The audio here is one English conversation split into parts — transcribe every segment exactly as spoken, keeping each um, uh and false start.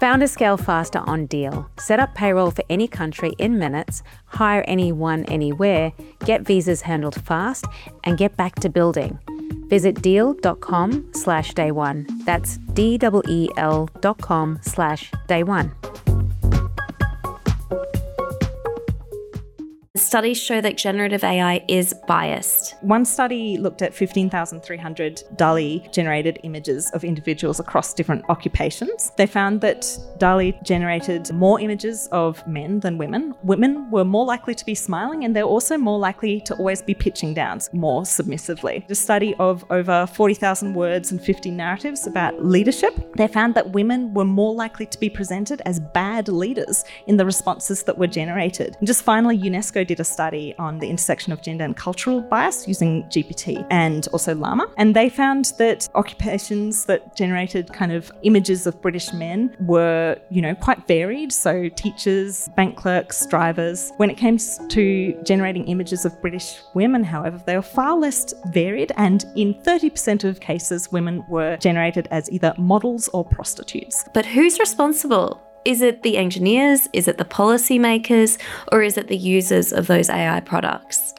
Founders scale faster on Deal. Set up payroll for any country in minutes, hire anyone anywhere, get visas handled fast, and get back to building. Visit deal.com slash day one. That's D-E-E-L dot com slash day one. Studies show that generative A I is biased. One study looked at fifteen thousand three hundred DALL-E-generated images of individuals across different occupations. They found that DALL-E generated more images of men than women. Women were more likely to be smiling, and they're also more likely to always be pitching down more submissively. A study of over forty thousand words and fifty narratives about leadership, they found that women were more likely to be presented as bad leaders in the responses that were generated. And just finally, UNESCO did a study on the intersection of gender and cultural bias using G P T and also Llama. And they found that occupations that generated kind of images of British men were, you know, quite varied. So teachers, bank clerks, drivers. When it came to generating images of British women, however, they were far less varied. And in thirty percent of cases, women were generated as either models or prostitutes. But who's responsible? Is it the engineers? Is it the policymakers? Or is it the users of those A I products?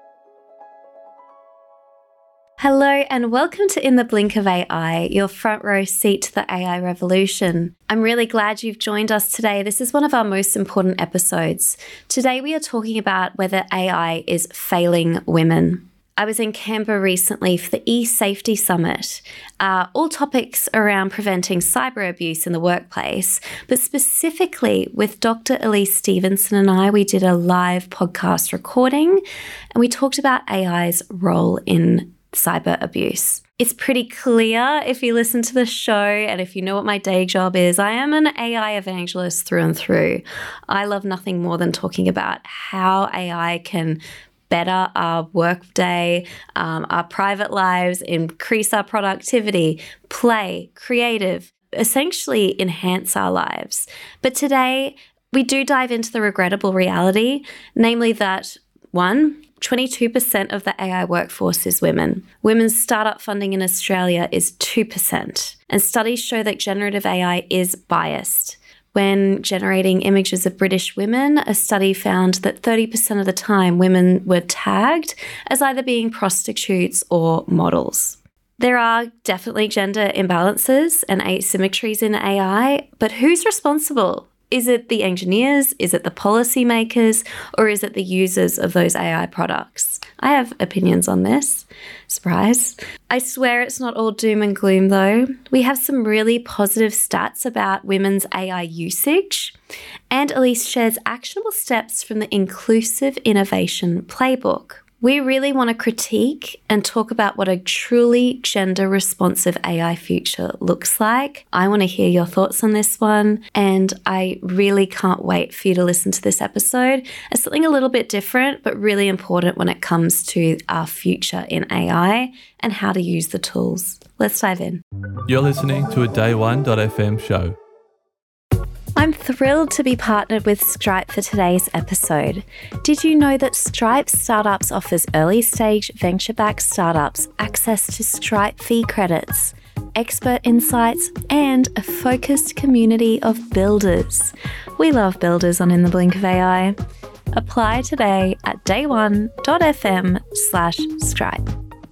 Hello and welcome to In the Blink of A I, your front row seat to the A I revolution. I'm really glad you've joined us today. This is one of our most important episodes. Today we are talking about whether A I is failing women. I was in Canberra recently for the eSafety Summit, uh, all topics around preventing cyber abuse in the workplace, but specifically with Doctor Elise Stevenson and I, we did a live podcast recording and we talked about A I's role in cyber abuse. It's pretty clear if you listen to the show and if you know what my day job is, I am an A I evangelist through and through. I love nothing more than talking about how A I can better our workday, um, our private lives, increase our productivity, play, creative, essentially enhance our lives. But today, we do dive into the regrettable reality, namely that, one, twenty-two percent of the A I workforce is women. Women's startup funding in Australia is two percent. And studies show that generative A I is biased. When generating images of British women, a study found that thirty percent of the time women were tagged as either being prostitutes or models. There are definitely gender imbalances and asymmetries in A I, but who's responsible? Is it the engineers? Is it the policymakers? Or is it the users of those A I products? I have opinions on this. Surprise. I swear it's not all doom and gloom though. We have some really positive stats about women's A I usage, and Elise shares actionable steps from the Inclusive Innovation Playbook. We really want to critique and talk about what a truly gender-responsive A I future looks like. I want to hear your thoughts on this one, and I really can't wait for you to listen to this episode as something a little bit different, but really important when it comes to our future in A I and how to use the tools. Let's dive in. You're listening to a day one dot f m show. I'm thrilled to be partnered with Stripe for today's episode. Did you know that Stripe Startups offers early-stage venture-backed startups access to Stripe fee credits, expert insights, and a focused community of builders? We love builders on In the Blink of A I. Apply today at day one dot f m slash Stripe.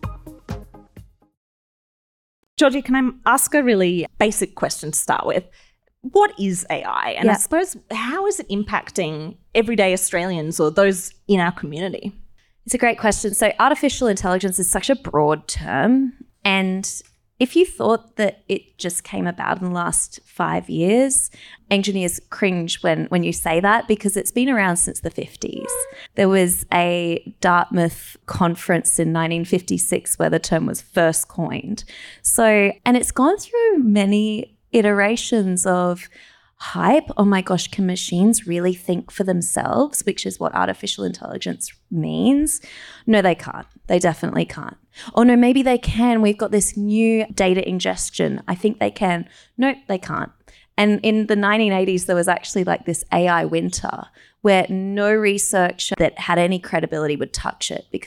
Georgie, can I ask a really basic question to start with? What is A I? And yeah. I suppose, how is it impacting everyday Australians or those in our community? It's a great question. So artificial intelligence is such a broad term. And if you thought that it just came about in the last five years, engineers cringe when, when you say that because it's been around since the fifties. There was a Dartmouth conference in nineteen fifty-six where the term was first coined. So, and it's gone through many iterations of hype. Oh my gosh, can machines really think for themselves, which is what artificial intelligence means? No, they can't. They definitely can't. Oh no, maybe they can. We've got this new data ingestion. I think they can. No, they can't. And in the nineteen eighties, there was actually like this A I winter where no research that had any credibility would touch it because we've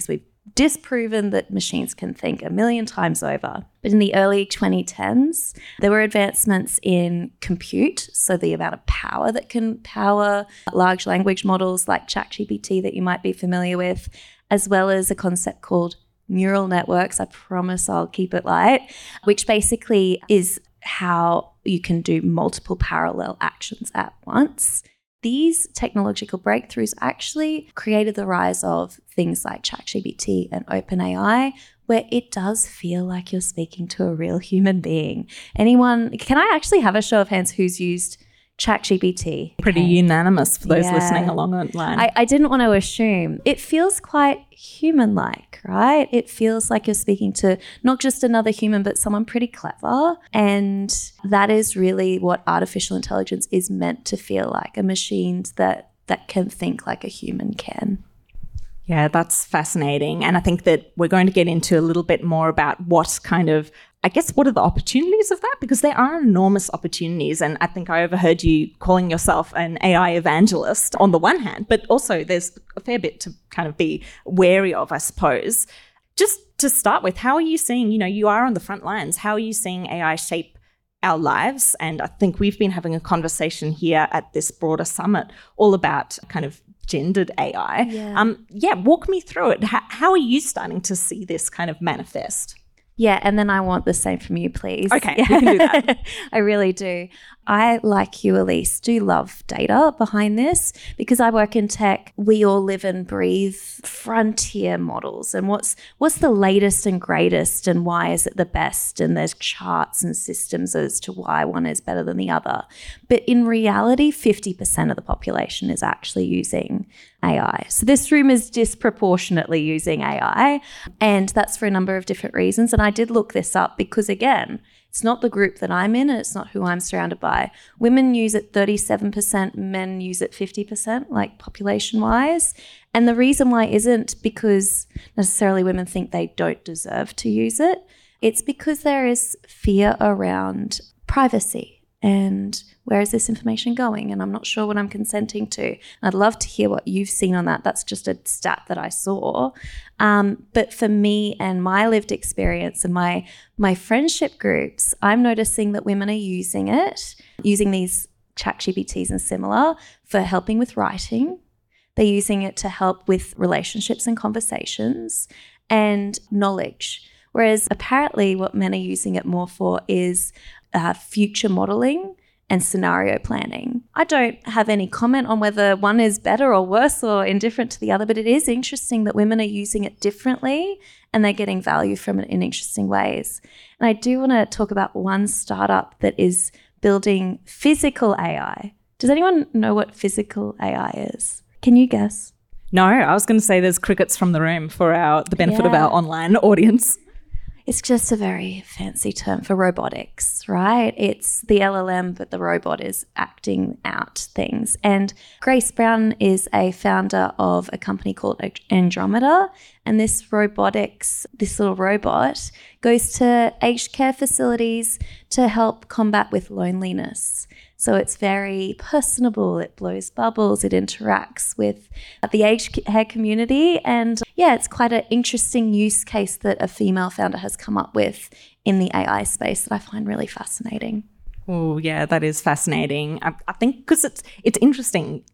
disproven that machines can think a million times over. But in the early twenty tens, there were advancements in compute, so the amount of power that can power large language models like ChatGPT that you might be familiar with, as well as a concept called neural networks. I promise I'll keep it light, which basically is how you can do multiple parallel actions at once. These technological breakthroughs actually created the rise of things like ChatGPT and OpenAI, where it does feel like you're speaking to a real human being. Anyone, can I actually have a show of hands who's used ChatGPT? Pretty Okay. unanimous for those Yeah. listening along online. I, I didn't want to assume. It feels quite human-like, right? It feels like you're speaking to not just another human, but someone pretty clever. And that is really what artificial intelligence is meant to feel like, a machine that, that can think like a human can. Yeah, that's fascinating. And I think that we're going to get into a little bit more about what kind of, I guess, what are the opportunities of that? Because there are enormous opportunities. And I think I overheard you calling yourself an A I evangelist on the one hand, but also there's a fair bit to kind of be wary of, I suppose. Just to start with, how are you seeing, you know, you are on the front lines, how are you seeing A I shape our lives? And I think we've been having a conversation here at this broader summit all about kind of gendered A I. Yeah. Um, yeah, walk me through it. How, how are you starting to see this kind of manifest? Yeah, and then I want the same from you, please. Okay, yeah. we can do that. I really do. I, like you, Elise, do love data behind this because I work in tech. We all live and breathe frontier models and what's what's the latest and greatest and why is it the best, and there's charts and systems as to why one is better than the other. But in reality, fifty percent of the population is actually using A I. So this room is disproportionately using A I, and that's for a number of different reasons. And I did look this up because, again, it's not the group that I'm in and it's not who I'm surrounded by. Women use it thirty-seven percent, men use it fifty percent, like population-wise. And the reason why isn't because necessarily women think they don't deserve to use it. It's because there is fear around privacy and where is this information going? And I'm not sure what I'm consenting to. I'd love to hear what you've seen on that. That's just a stat that I saw. Um, but for me and my lived experience and my my friendship groups, I'm noticing that women are using it, using these ChatGPTs and similar for helping with writing. They're using it to help with relationships and conversations and knowledge. Whereas apparently what men are using it more for is uh, future modeling and scenario planning. I don't have any comment on whether one is better or worse or indifferent to the other, but it is interesting that women are using it differently and they're getting value from it in interesting ways. And I do want to talk about one startup that is building physical A I. Does anyone know what physical A I is? Can you guess? No, I was going to say there's crickets from the room for our the benefit of Yeah. our online audience. It's just a very fancy term for robotics, right? It's the L L M, but the robot is acting out things. And Grace Brown is a founder of a company called Andromeda. And this robotics, this little robot, goes to aged care facilities to help combat with loneliness. So it's very personable, it blows bubbles, it interacts with the aged care community. And yeah, it's quite an interesting use case that a female founder has come up with in the A I space that I find really fascinating. Oh, yeah, that is fascinating. I, I think because it's it's interesting.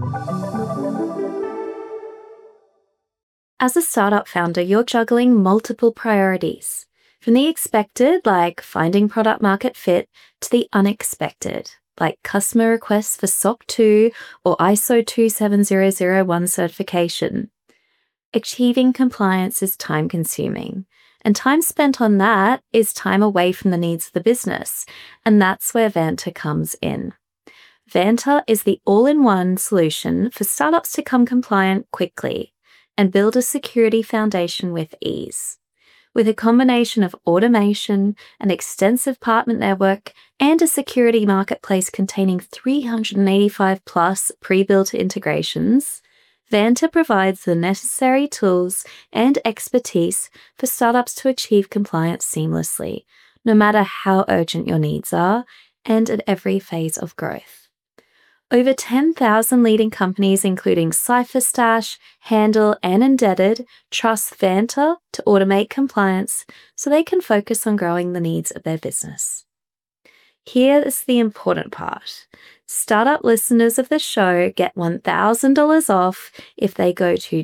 As a startup founder, you're juggling multiple priorities, from the expected, like finding product market fit, to the unexpected, like customer requests for S O C two or I S O two seven zero zero one certification. Achieving compliance is time-consuming, and time spent on that is time away from the needs of the business, and that's where Vanta comes in. Vanta is the all-in-one solution for startups to come compliant quickly and build a security foundation with ease. With a combination of automation, an extensive partner network, and a security marketplace containing three hundred eighty-five plus pre-built integrations, Vanta provides the necessary tools and expertise for startups to achieve compliance seamlessly, no matter how urgent your needs are, and at every phase of growth. Over ten thousand leading companies, including CipherStash, Handle, and Indebted, trust Vanta to automate compliance so they can focus on growing the needs of their business. Here is the important part. Startup listeners of the show get one thousand dollars off if they go to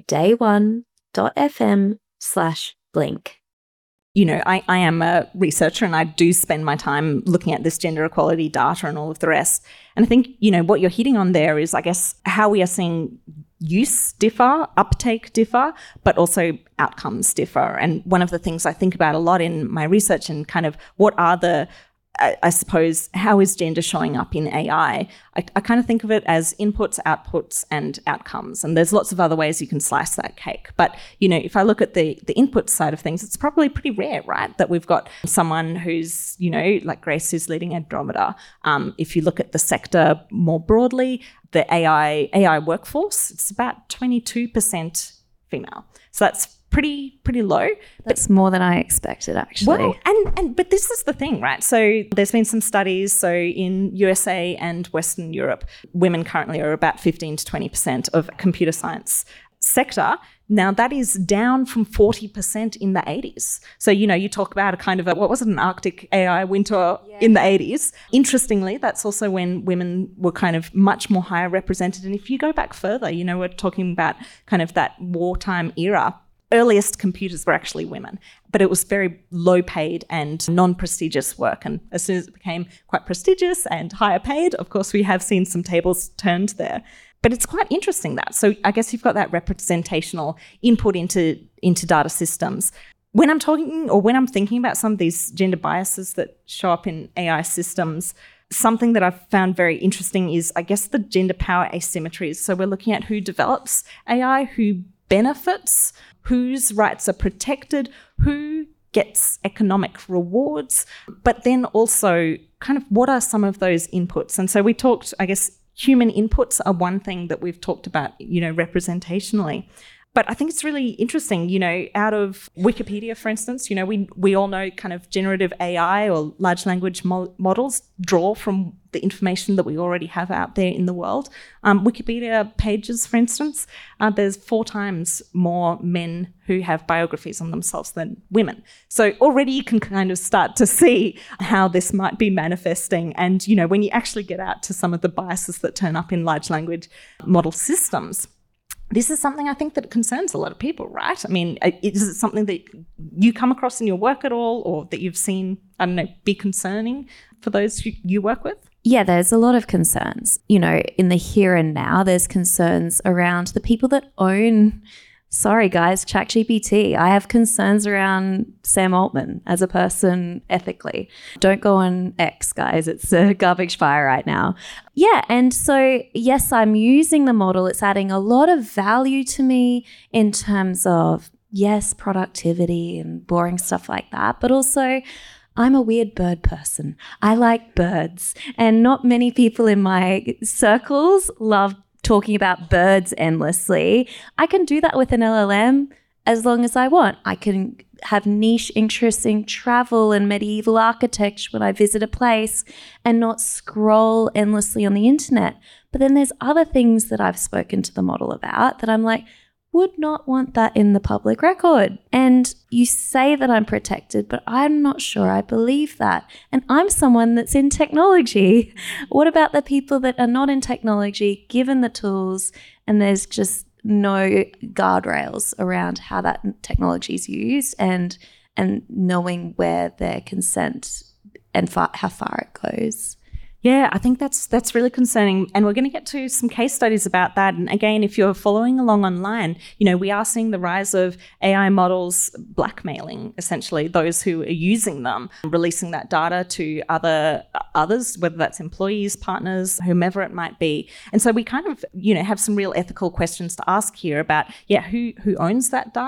dayone.fm slash blink. You know, I, I am a researcher and I do spend my time looking at this gender equality data and all of the rest. And I think, you know, what you're hitting on there is, I guess, how we are seeing use differ, uptake differ, but also outcomes differ. And one of the things I think about a lot in my research and kind of what are the I suppose, how is gender showing up in A I? I, I kind of think of it as inputs, outputs, and outcomes. And there's lots of other ways you can slice that cake. But, you know, if I look at the, the input side of things, it's probably pretty rare, right? That we've got someone who's, you know, like Grace, who's leading Andromeda. Um, if you look at the sector more broadly, the A I, A I workforce, it's about twenty-two percent female. So that's pretty pretty low. That's more than I expected, actually. Well, and, and but this is the thing, right? So there's been some studies. So in U S A and Western Europe, women currently are about fifteen to twenty percent of computer science sector. Now that is down from forty percent in the eighties. So, you know, you talk about a kind of a, what was it, an Arctic A I winter yeah. in the eighties. Interestingly, that's also when women were kind of much more higher represented. And if you go back further, you know, we're talking about kind of that wartime era. Earliest computers were actually women, but it was very low paid and non-prestigious work. And as soon as it became quite prestigious and higher paid, of course, we have seen some tables turned there. But it's quite interesting that. So I guess you've got that representational input into, into data systems. When I'm talking or when I'm thinking about some of these gender biases that show up in A I systems, something that I've found very interesting is, I guess, the gender power asymmetries. So we're looking at who develops A I, who benefits, whose rights are protected, who gets economic rewards, but then also kind of what are some of those inputs? And so we talked, I guess, human inputs are one thing that we've talked about, you know, representationally. But I think it's really interesting, you know, out of Wikipedia, for instance, you know, we we all know kind of generative A I or large language mo- models draw from the information that we already have out there in the world. Um, Wikipedia pages, for instance, uh, there's four times more men who have biographies on themselves than women. So already you can kind of start to see how this might be manifesting. And, you know, when you actually get out to some of the biases that turn up in large language model systems, this is something I think that concerns a lot of people, right? I mean, is it something that you come across in your work at all, or that you've seen, I don't know, be concerning for those you, you work with? Yeah, there's a lot of concerns. You know, in the here and now, there's concerns around the people that own, sorry guys, ChatGPT. I have concerns around Sam Altman as a person ethically. Don't go on X, guys. It's a garbage fire right now. Yeah, and so yes, I'm using the model. It's adding a lot of value to me in terms of, yes, productivity and boring stuff like that, but also I'm a weird bird person. I like birds, and not many people in my circles love talking about birds endlessly. I can do that with an L L M as long as I want. I can have niche interests in travel and medieval architecture when I visit a place and not scroll endlessly on the internet. But then there's other things that I've spoken to the model about that I'm like, would not want that in the public record. And you say that I'm protected, but I'm not sure I believe that. And I'm someone that's in technology. What about the people that are not in technology, given the tools, and there's just no guardrails around how that technology is used and and knowing where their consent and far, how far it goes? Yeah, I think that's that's really concerning. And we're going to get to some case studies about that. And again, if you're following along online, you know, we are seeing the rise of A I models blackmailing, essentially, those who are using them, releasing that data to other others, whether that's employees, partners, whomever it might be. And so we kind of, you know, have some real ethical questions to ask here about, yeah, who who owns that data?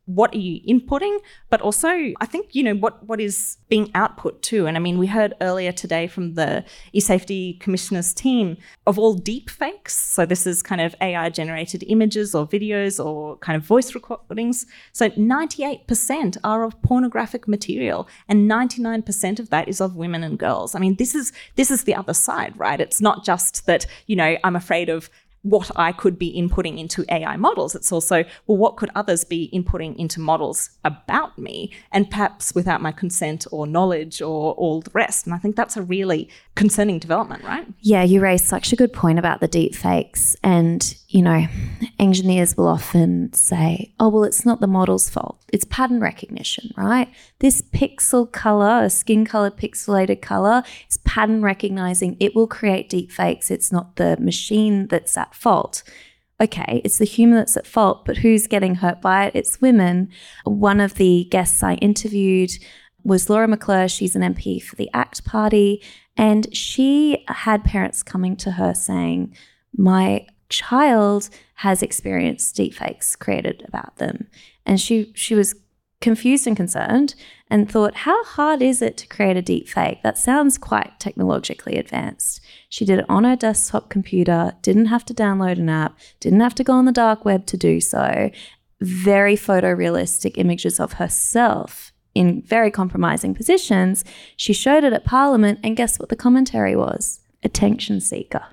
what are you inputting, but also I think, you know, what, what is being output too. And I mean, we heard earlier today from the eSafety Commissioner's team of all deep fakes. So this is kind of A I generated images or videos or kind of voice recordings. So ninety-eight percent are of pornographic material and ninety-nine percent of that is of women and girls. I mean, this is, this is the other side, right? It's not just that, you know, I'm afraid of what I could be inputting into A I models. It's also, well, what could others be inputting into models about me, and perhaps without my consent or knowledge or all the rest. And I think that's a really concerning development, right? Yeah, you raised such a good point about the deep fakes. And, you know, engineers will often say, oh, well, it's not the model's fault. It's pattern recognition, right? This pixel color, a skin color, pixelated color, is pattern recognizing. It will create deep fakes. It's not the machine that's at fault. Okay, it's the human that's at fault, but who's getting hurt by it? It's women. One of the guests I interviewed was Laura McClure. She's an M P for the ACT Party, and she had parents coming to her saying, my child has experienced deepfakes created about them. And she she was confused and concerned and thought, how hard is it to create a deepfake? That sounds quite technologically advanced. She did it on her desktop computer, didn't have to download an app, didn't have to go on the dark web to do so. Very photorealistic images of herself in very compromising positions. She showed it at Parliament, and guess what the commentary was? Attention seeker.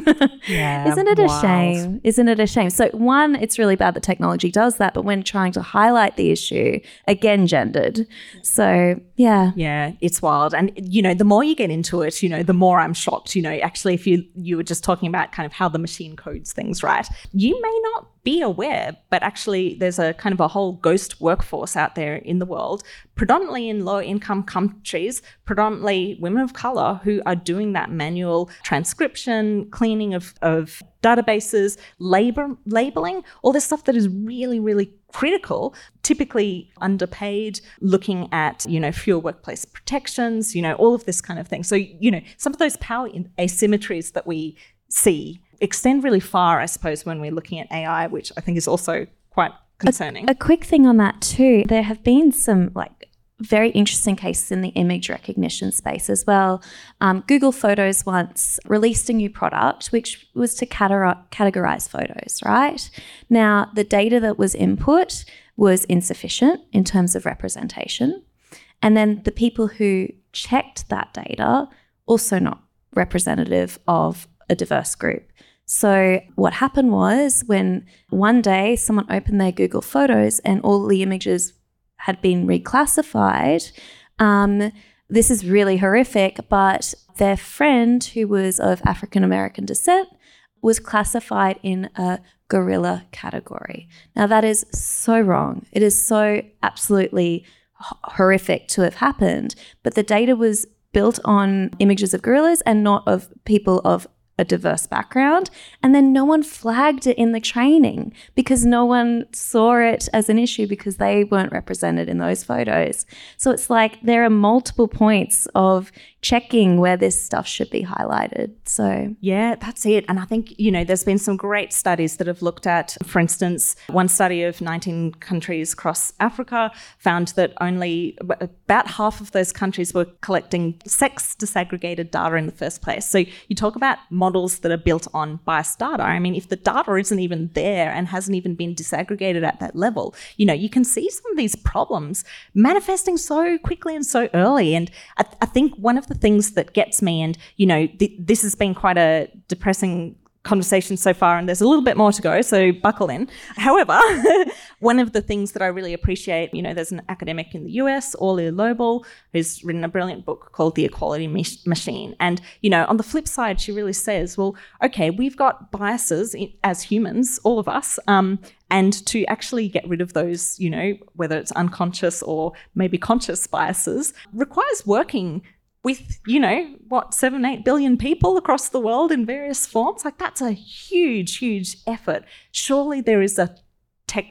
Yeah, Isn't it a wild. shame? Isn't it a shame? So one, it's really bad that technology does that, but when trying to highlight the issue, again, gendered. So yeah. Yeah, it's wild. And, you know, the more you get into it, you know, the more I'm shocked. You know, actually, if you you were just talking about kind of how the machine codes things, right? You may not be aware, but actually there's a kind of a whole ghost workforce out there in the world, predominantly in low income countries, predominantly women of color, who are doing that manual transcription, cleaning of, of databases, labor, labeling, all this stuff that is really, really critical, typically underpaid, looking at, you know, fewer workplace protections, you know, all of this kind of thing. So, you know, some of those power asymmetries that we see extend really far, I suppose, when we're looking at A I, which I think is also quite concerning. A, a quick thing on that too, there have been some like very interesting cases in the image recognition space as well. Um, Google Photos once released a new product which was to categorize, categorize photos, right? Now, the data that was input was insufficient in terms of representation. And then the people who checked that data also not representative of a diverse group. So what happened was when one day someone opened their Google Photos and all the images had been reclassified, um, this is really horrific, but their friend who was of African American descent was classified in a gorilla category. Now that is so wrong. It is so absolutely h- horrific to have happened, but the data was built on images of gorillas and not of people of a diverse background. And then no one flagged it in the training because no one saw it as an issue because they weren't represented in those photos. So it's like there are multiple points of checking where this stuff should be highlighted. So yeah, that's it. And I think, you know, there's been some great studies that have looked at, for instance, one study of nineteen countries across Africa found that only about half of those countries were collecting sex disaggregated data in the first place. So you talk about models that are built on biased data. I mean, if the data isn't even there and hasn't even been disaggregated at that level, you know, you can see some of these problems manifesting so quickly and so early. And I, th- I think one of the things that gets me, and, you know, th- this has been quite a depressing conversation so far, and there's a little bit more to go, so buckle in. However, one of the things that I really appreciate, you know, there's an academic in the U S, Orly Lobel, who's written a brilliant book called The Equality Mach- Machine. And, you know, on the flip side, she really says, well, okay, we've got biases in, as humans, all of us, um, and to actually get rid of those, you know, whether it's unconscious or maybe conscious biases, requires working with, you know, what, seven, eight billion people across the world in various forms. Like, that's a huge, huge effort. Surely there is a tech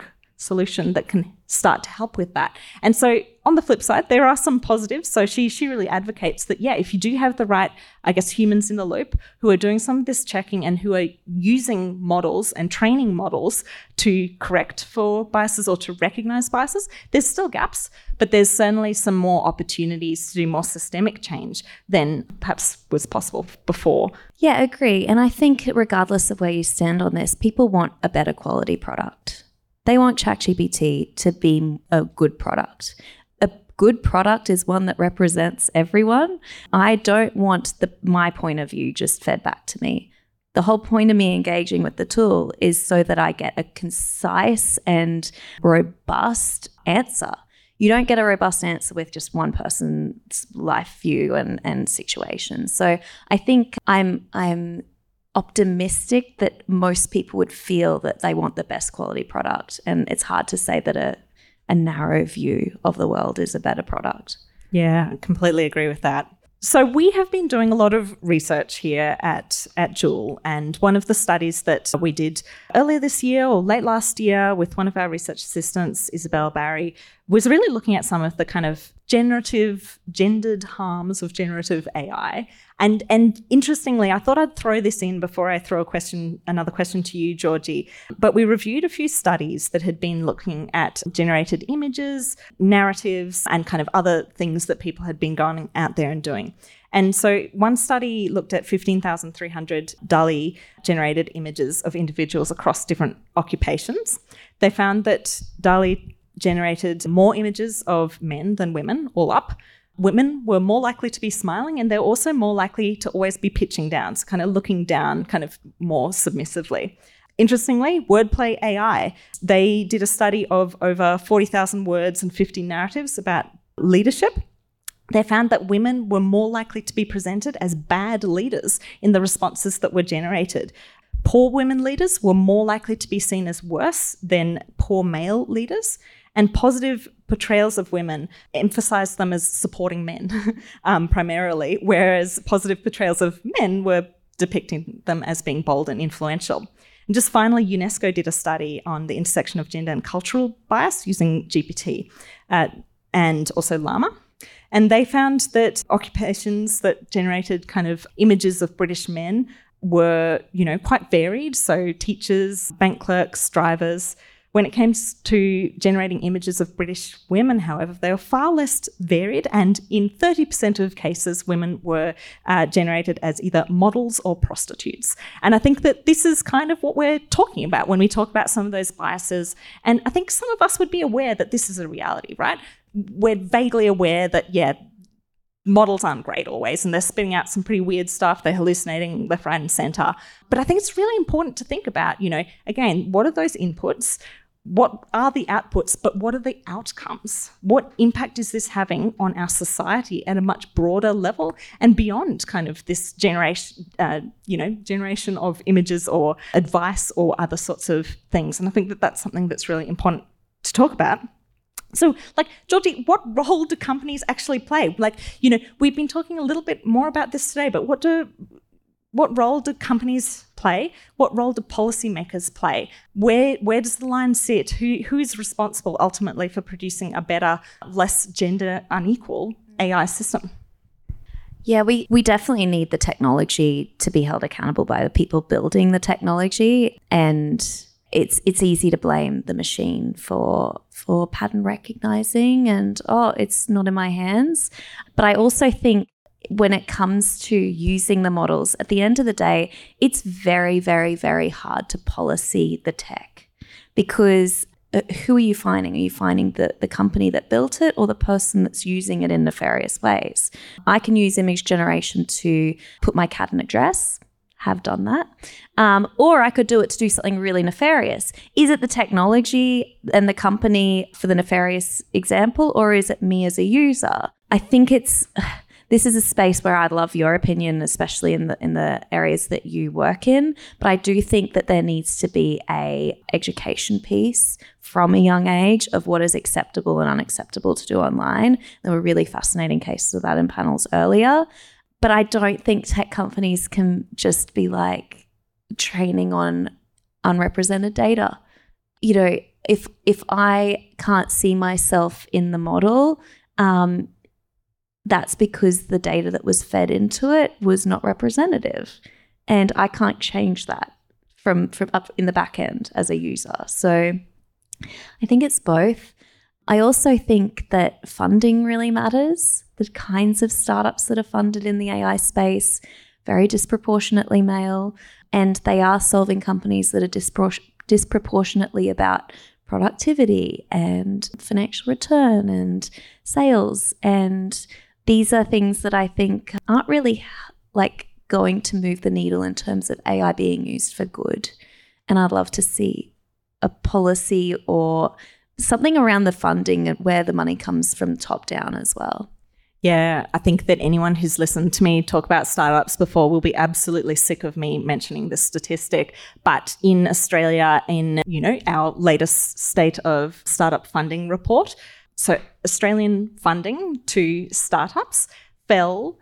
solution that can start to help with that. And so on the flip side, there are some positives. So she she really advocates that, yeah, if you do have the right, I guess, humans in the loop who are doing some of this checking and who are using models and training models to correct for biases or to recognize biases, there's still gaps, but there's certainly some more opportunities to do more systemic change than perhaps was possible before. Yeah, I agree. And I think regardless of where you stand on this, people want a better quality product. They want ChatGPT to be a good product. A good product is one that represents everyone. I don't want the my point of view just fed back to me. The whole point of me engaging with the tool is so that I get a concise and robust answer. You don't get a robust answer with just one person's life view and, and situation. So I think I'm I'm optimistic that most people would feel that they want the best quality product. And it's hard to say that a, a narrow view of the world is a better product. Yeah, I completely agree with that. So we have been doing a lot of research here at, at Joule, and one of the studies that we did earlier this year or late last year with one of our research assistants, Isabel Barry, was really looking at some of the kind of generative, gendered harms of generative A I. And and interestingly, I thought I'd throw this in before I throw a question, another question to you, Georgie. But we reviewed a few studies that had been looking at generated images, narratives, and kind of other things that people had been going out there and doing. And so one study looked at fifteen thousand three hundred DALL-E generated images of individuals across different occupations. They found that DALL-E generated more images of men than women, all up. Women were more likely to be smiling, and they're also more likely to always be pitching down, so kind of looking down kind of more submissively. Interestingly, Wordplay A I, they did a study of over forty thousand words and fifty narratives about leadership. They found that women were more likely to be presented as bad leaders in the responses that were generated. Poor women leaders were more likely to be seen as worse than poor male leaders. And positive portrayals of women emphasized them as supporting men um, primarily, whereas positive portrayals of men were depicting them as being bold and influential. And just finally, UNESCO did a study on the intersection of gender and cultural bias using G P T uh, and also Llama. And they found that occupations that generated kind of images of British men were, you know, quite varied. So teachers, bank clerks, drivers. When it came to generating images of British women, however, they were far less varied, and in thirty percent of cases, women were uh, generated as either models or prostitutes. And I think that this is kind of what we're talking about when we talk about some of those biases. And I think some of us would be aware that this is a reality, right? We're vaguely aware that, yeah, models aren't great always, and they're spitting out some pretty weird stuff. They're hallucinating left, right, and centre. But I think it's really important to think about, you know, again, what are those inputs? What are the outputs, but what are the outcomes? What impact is this having on our society at a much broader level and beyond kind of this generation, uh, you know, generation of images or advice or other sorts of things? And I think that that's something that's really important to talk about. So, like, Georgie, what role do companies actually play? Like, you know, we've been talking a little bit more about this today, but what do What role do companies play? What role do policymakers play? Where where does the line sit? Who who is responsible ultimately for producing a better, less gender unequal A I system? Yeah, we, we definitely need the technology to be held accountable by the people building the technology. And it's it's easy to blame the machine for for pattern recognizing and, oh, it's not in my hands. But I also think when it comes to using the models, at the end of the day, it's very, very, very hard to policy the tech, because uh, who are you finding? Are you finding the, the company that built it or the person that's using it in nefarious ways? I can use image generation to put my cat in a dress, have done that, um, or I could do it to do something really nefarious. Is it the technology and the company for the nefarious example, or is it me as a user? I think it's... This is a space where I'd love your opinion, especially in the in the areas that you work in. But I do think that there needs to be a education piece from a young age of what is acceptable and unacceptable to do online. There were really fascinating cases of that in panels earlier. But I don't think tech companies can just be like training on unrepresented data. you know, if if I can't see myself in the model, um, that's because the data that was fed into it was not representative. And I can't change that from, from up in the back end as a user. So I think it's both. I also think that funding really matters. The kinds of startups that are funded in the A I space, very disproportionately male, and they are solving companies that are dispro- disproportionately about productivity and financial return and sales. And these are things that I think aren't really like going to move the needle in terms of A I being used for good. And I'd love to see a policy or something around the funding and where the money comes from top down as well. Yeah, I think that anyone who's listened to me talk about startups before will be absolutely sick of me mentioning this statistic. But in Australia, in, you know, our latest state of startup funding report, so Australian funding to startups fell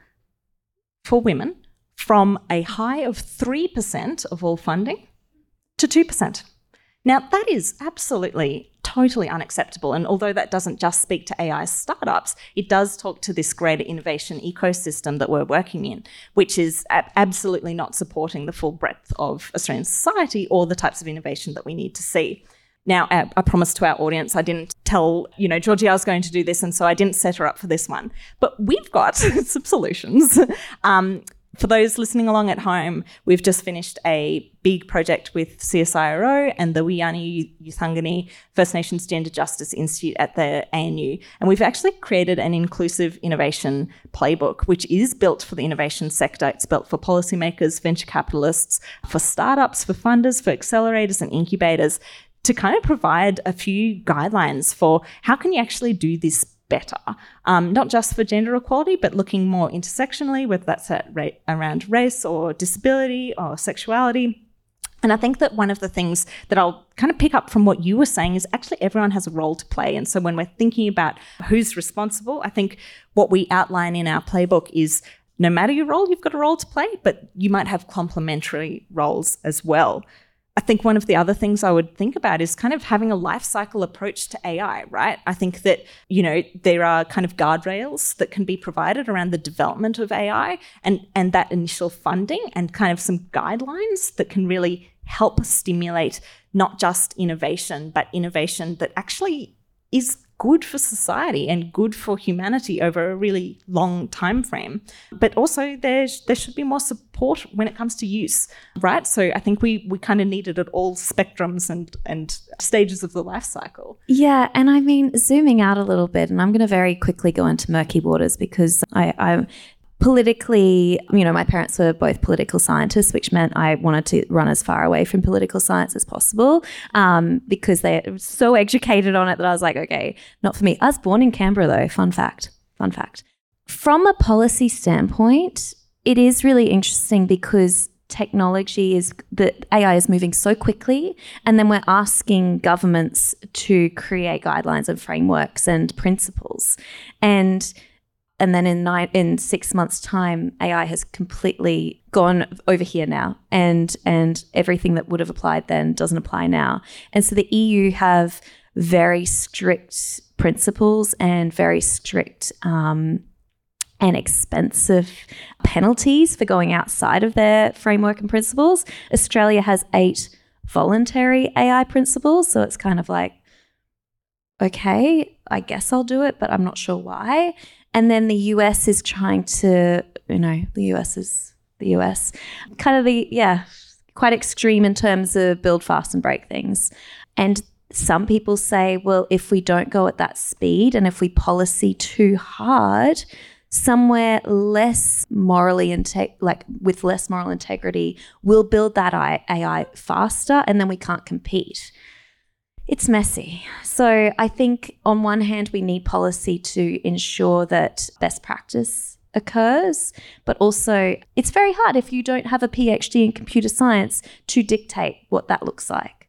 for women from a high of three percent of all funding to two percent. Now, that is absolutely totally unacceptable. And although that doesn't just speak to A I startups, it does talk to this greater innovation ecosystem that we're working in, which is a- absolutely not supporting the full breadth of Australian society or the types of innovation that we need to see. Now, I, I promised to our audience, I didn't tell, you know, Georgie I was going to do this, and so I didn't set her up for this one. But we've got some solutions. Um, For those listening along at home, we've just finished a big project with C S I R O and the Wiyani Yuthangani First Nations Gender Justice Institute at the A N U. And we've actually created an inclusive innovation playbook, which is built for the innovation sector. It's built for policymakers, venture capitalists, for startups, for funders, for accelerators and incubators, to kind of provide a few guidelines for how can you actually do this better, um, not just for gender equality, but looking more intersectionally, whether that's at ra- around race or disability or sexuality. And I think that one of the things that I'll kind of pick up from what you were saying is actually everyone has a role to play. And so when we're thinking about who's responsible, I think what we outline in our playbook is no matter your role, you've got a role to play, but you might have complementary roles as well. I think one of the other things I would think about is kind of having a life cycle approach to A I, right? I think that, you know, there are kind of guardrails that can be provided around the development of A I and, and that initial funding and kind of some guidelines that can really help stimulate not just innovation, but innovation that actually is good for society and good for humanity over a really long time frame. But also there, there should be more support when it comes to use, right? So I think we we kind of need it at all spectrums and, and stages of the life cycle. Yeah, and I mean, zooming out a little bit, and I'm going to very quickly go into murky waters because I, I'm politically, you know, my parents were both political scientists, which meant I wanted to run as far away from political science as possible um, because they're so educated on it that I was like, okay, not for me. I was born in Canberra though, fun fact, fun fact. From a policy standpoint, it is really interesting because technology is, the A I is moving so quickly, and then we're asking governments to create guidelines and frameworks and principles. And And then in nine, in six months' time, A I has completely gone over here now, and and everything that would have applied then doesn't apply now. And so the E U have very strict principles and very strict um, and expensive penalties for going outside of their framework and principles. Australia has eight voluntary A I principles, so it's kind of like, okay, I guess I'll do it, but I'm not sure why. And then the U S is trying to, you know, the U S is the U S, kind of the, yeah, quite extreme in terms of build fast and break things. And some people say, well, if we don't go at that speed and if we policy too hard, somewhere less morally, inte- like with less moral integrity, will build that A I faster and then we can't compete. It's messy. So I think on one hand, we need policy to ensure that best practice occurs, but also it's very hard if you don't have a PhD in computer science to dictate what that looks like.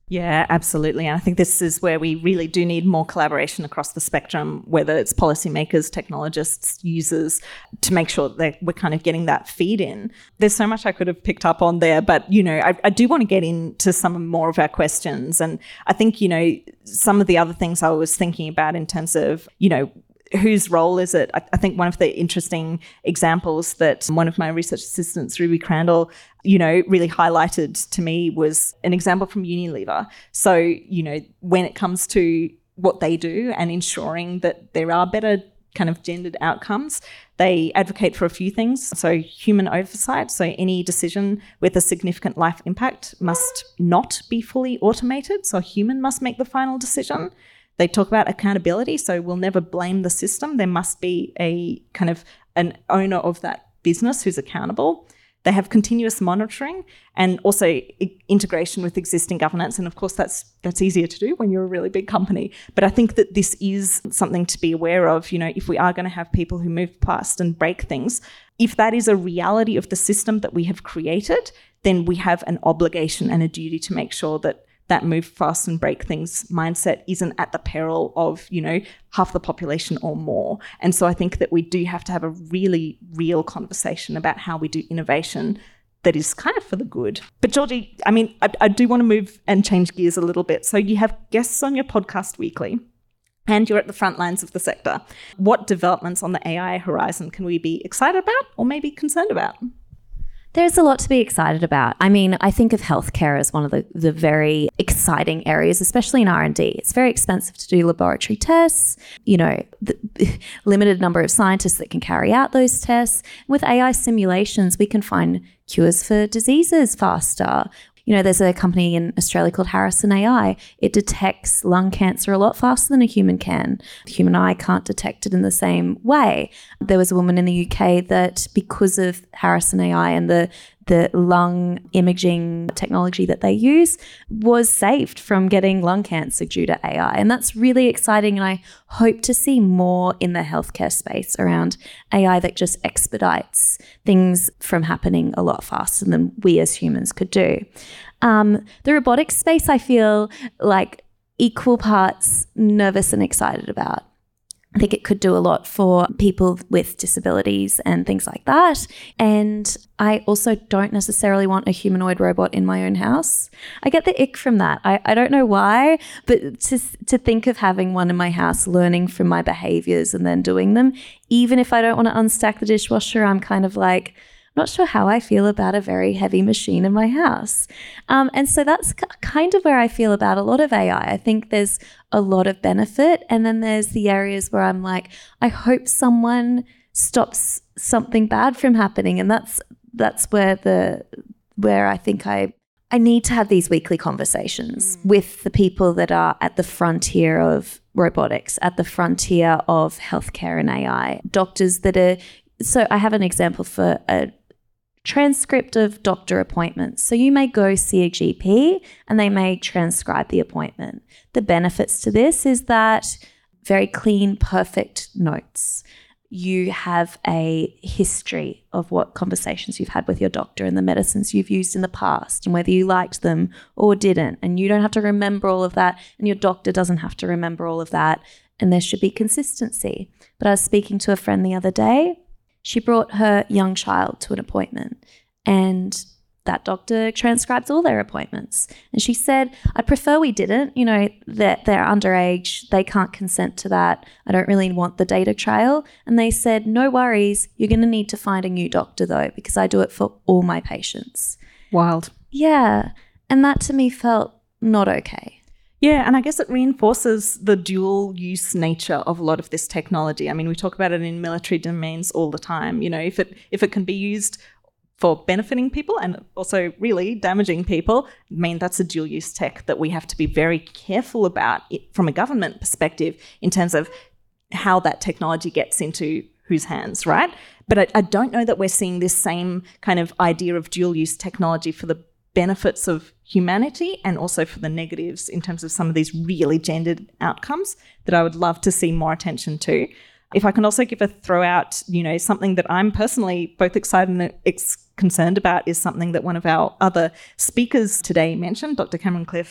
Yeah, absolutely. And I think this is where we really do need more collaboration across the spectrum, whether it's policymakers, technologists, users, to make sure that we're kind of getting that feed in. There's so much I could have picked up on there, but, you know, I, I do want to get into some more of our questions. And I think, you know, some of the other things I was thinking about in terms of, you know, whose role is it? I, I think one of the interesting examples that one of my research assistants, Ruby Crandall, you know, really highlighted to me was an example from Unilever. So, you know, when it comes to what they do and ensuring that there are better kind of gendered outcomes, they advocate for a few things. So human oversight. So any decision with a significant life impact must not be fully automated. So a human must make the final decision. They talk about accountability, so we'll never blame the system. There must be a kind of an owner of that business who's accountable. They have continuous monitoring and also I- integration with existing governance. And of course, that's that's easier to do when you're a really big company. But I think that this is something to be aware of. You know, if we are going to have people who move past and break things, if that is a reality of the system that we have created, then we have an obligation and a duty to make sure that that move fast and break things mindset isn't at the peril of, you know, half the population or more. And so I think that we do have to have a really real conversation about how we do innovation that is kind of for the good. But Georgie, I mean, I, I do want to move and change gears a little bit. So you have guests on your podcast weekly and you're at the front lines of the sector. What developments on the A I horizon can we be excited about or maybe concerned about? There's a lot to be excited about. I mean, I think of healthcare as one of the, the very exciting areas, especially in R and D. It's very expensive to do laboratory tests, you know, the limited number of scientists that can carry out those tests. With A I simulations, we can find cures for diseases faster. You know, there's a company in Australia called Harrison A I. It detects lung cancer a lot faster than a human can. The human eye can't detect it in the same way. There was a woman in the U K that, because of Harrison A I and the the lung imaging technology that they use, was saved from getting lung cancer due to A I. And that's really exciting. And I hope to see more in the healthcare space around A I that just expedites things from happening a lot faster than we as humans could do. Um, the robotics space, I feel like equal parts nervous and excited about. I think it could do a lot for people with disabilities and things like that. And I also don't necessarily want a humanoid robot in my own house. I get the ick from that. I, I don't know why, but to, to think of having one in my house, learning from my behaviors and then doing them, even if I don't want to unstack the dishwasher, I'm kind of like, not sure how I feel about a very heavy machine in my house. Um, and so that's k- kind of where I feel about a lot of A I. I think there's a lot of benefit. And then there's the areas where I'm like, I hope someone stops something bad from happening. And that's that's where the where I think I I need to have these weekly conversations mm. with the people that are at the frontier of robotics, at the frontier of healthcare and A I. Doctors that are, so I have an example for a transcript of doctor appointments. So you may go see a G P and they may transcribe the appointment. The benefits to this is that very clean, perfect notes. You have a history of what conversations you've had with your doctor and the medicines you've used in the past and whether you liked them or didn't. And you don't have to remember all of that, and your doctor doesn't have to remember all of that. And there should be consistency. But I was speaking to a friend the other day. She brought her young child to an appointment, and that doctor transcribes all their appointments. And she said, I prefer we didn't, you know, that they're underage, they can't consent to that. I don't really want the data trail. And they said, no worries, you're going to need to find a new doctor though, because I do it for all my patients. Wild. Yeah. And that to me felt not okay. Yeah, and I guess it reinforces the dual use nature of a lot of this technology. I mean, we talk about it in military domains all the time. You know, if it if it can be used for benefiting people and also really damaging people, I mean, that's a dual use tech that we have to be very careful about it from a government perspective in terms of how that technology gets into whose hands, right? But I, I don't know that we're seeing this same kind of idea of dual use technology for the benefits of humanity and also for the negatives in terms of some of these really gendered outcomes that I would love to see more attention to. If I can also give a throw out, you know, something that I'm personally both excited and ex- concerned about is something that one of our other speakers today mentioned, Doctor Cameron Cliff,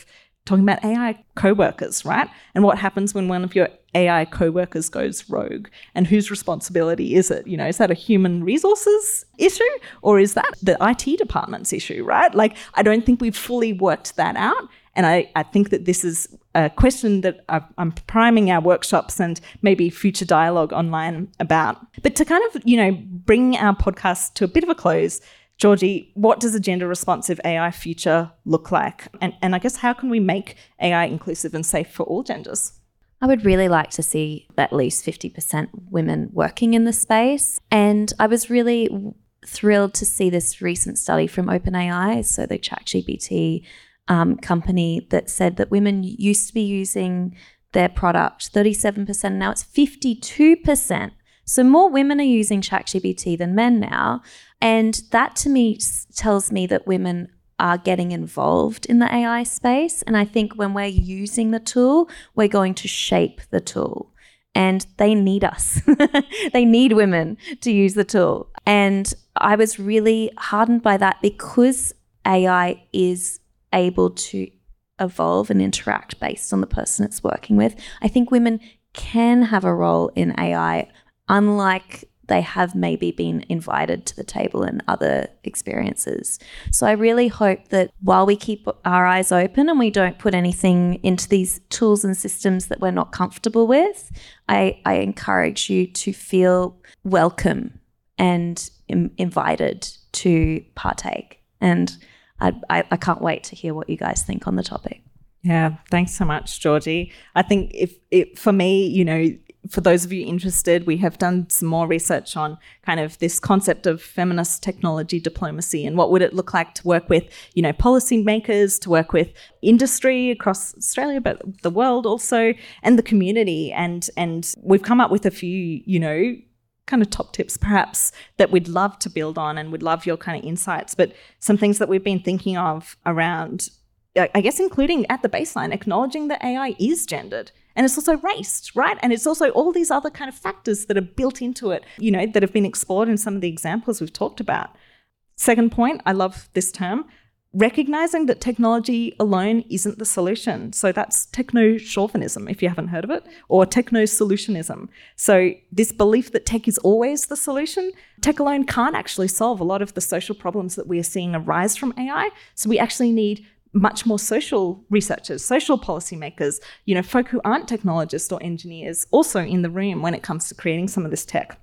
talking about A I co-workers, right? And what happens when one of your A I co-workers goes rogue, and whose responsibility is it? You know, is that a human resources issue, or is that the I T department's issue, right? Like, I don't think we've fully worked that out. And I, I think that this is a question that I'm priming our workshops and maybe future dialogue online about. But to kind of, you know, bring our podcast to a bit of a close, Georgie, what does a gender-responsive A I future look like? And, and I guess how can we make A I inclusive and safe for all genders? I would really like to see at least fifty percent women working in the space. And I was really thrilled to see this recent study from OpenAI, so the ChatGPT um, company, that said that women used to be using their product thirty-seven percent, now it's fifty-two percent. So more women are using ChatGPT than men now. And that to me tells me that women are getting involved in the A I space. And I think when we're using the tool, we're going to shape the tool. And they need us. They need women to use the tool. And I was really heartened by that because A I is able to evolve and interact based on the person it's working with. I think women can have a role in A I, unlike they have maybe been invited to the table in other experiences. So I really hope that while we keep our eyes open and we don't put anything into these tools and systems that we're not comfortable with, I, I encourage you to feel welcome and im- invited to partake. And I, I, I can't wait to hear what you guys think on the topic. Yeah, thanks so much, Georgie. I think if it, for me, you know, for those of you interested, we have done some more research on kind of this concept of feminist technology diplomacy and what would it look like to work with, you know, policymakers, to work with industry across Australia, but the world also, and the community. And, and we've come up with a few, you know, kind of top tips perhaps that we'd love to build on, and would love your kind of insights. But some things that we've been thinking of around, I guess, including at the baseline, acknowledging that A I is gendered. And it's also raced, right? And it's also all these other kind of factors that are built into it, you know, that have been explored in some of the examples we've talked about. Second point, I love this term, recognizing that technology alone isn't the solution. So that's techno-chauvinism, if you haven't heard of it, or techno-solutionism. So this belief that tech is always the solution, tech alone can't actually solve a lot of the social problems that we are seeing arise from A I. So we actually need much more social researchers, social policymakers, you know, folk who aren't technologists or engineers also in the room when it comes to creating some of this tech.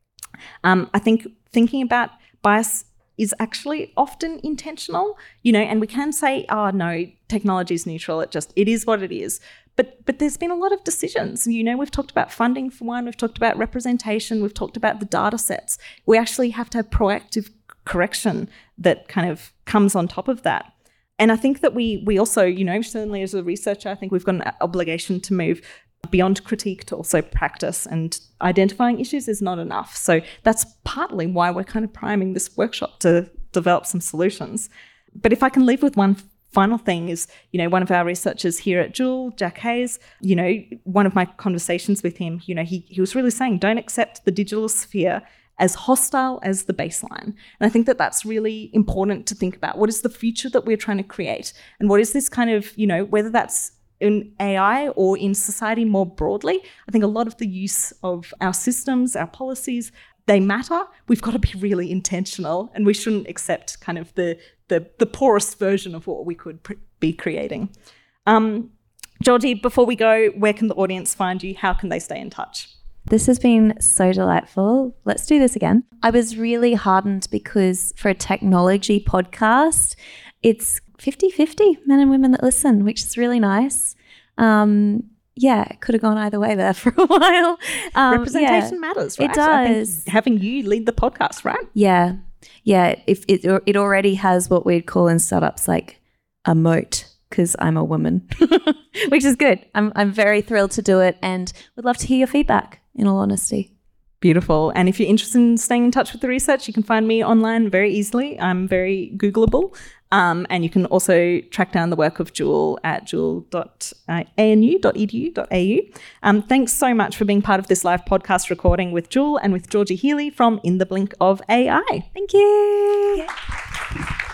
Um, I think thinking about bias is actually often intentional, you know, and we can say, oh, no, technology is neutral. It just, it is what it is. But but there's been a lot of decisions. You know, we've talked about funding for one, we've talked about representation, we've talked about the data sets. We actually have to have proactive correction that kind of comes on top of that. And I think that we we also, you know, certainly as a researcher, I think we've got an obligation to move beyond critique to also practice, and identifying issues is not enough. So that's partly why we're kind of priming this workshop to develop some solutions. But if I can leave with one final thing is, you know, one of our researchers here at Joule, Jack Hayes, you know, one of my conversations with him, you know, he, he was really saying, don't accept the digital sphere as hostile as the baseline. And I think that that's really important to think about. What is the future that we're trying to create? And what is this kind of, you know, whether that's in A I or in society more broadly, I think a lot of the use of our systems, our policies, they matter. We've got to be really intentional, and we shouldn't accept kind of the the, the poorest version of what we could pr- be creating. Um, Georgie, before we go, where can the audience find you? How can they stay in touch? This has been so delightful. Let's do this again. I was really heartened because for a technology podcast, it's fifty-fifty men and women that listen, which is really nice. Um, yeah, it could have gone either way there for a while. Um, Representation yeah, matters, right? It does. I think having you lead the podcast, right? Yeah. Yeah. If it, it already has what we'd call in startups like a moat, because I'm a woman, which is good. I'm I'm very thrilled to do it, and would love to hear your feedback, in all honesty. Beautiful. And if you're interested in staying in touch with the research, you can find me online very easily. I'm very Googleable. Um, and you can also track down the work of Joule at joule dot a n u dot e d u dot a u. Um, thanks so much for being part of this live podcast recording with Joule and with Georgie Healy from In the Blink of A I. Thank you. Yeah.